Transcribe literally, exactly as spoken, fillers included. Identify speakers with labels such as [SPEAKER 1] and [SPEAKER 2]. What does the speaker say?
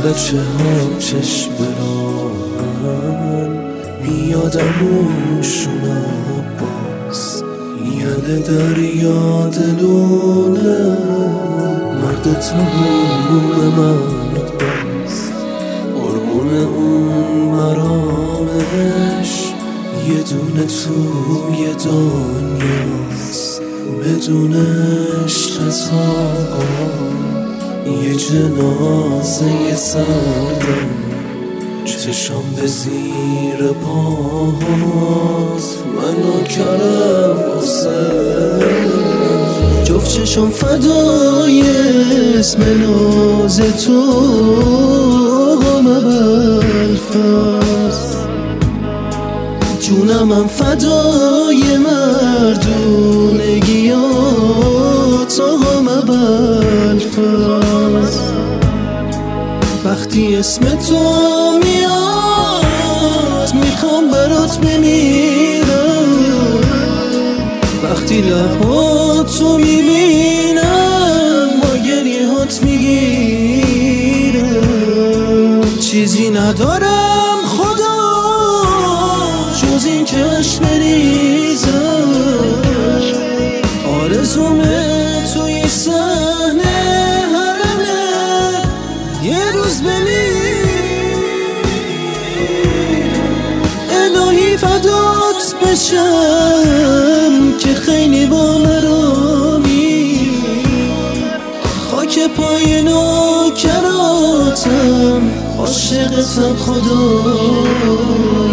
[SPEAKER 1] بچه ها چشم بران میادم اوشون عباس یعنی دریا دلونه مرد تموم مرد باز قربون اون مرامش یه دونه توی دنیاست بدونش خطاقا یه جنازه سردم چشم به زیر پاهات منو کرم واسه جفت چشم فدای اسم ناز تو مبلفست جونم هم فدای مردونگیات آقا مبلفست وقتی اسم تو میاد میخوام برات بمیرم وقتی لباتو میبینم با گریه هات میگیرم چیزی ندارم خدا جز این که عشق بریزم آرزومه توی صحنه حرمه یه روز بمیر الهی فدات بشم که خیلی با مرامی خاک پای نوکراتم عاشقتم خدا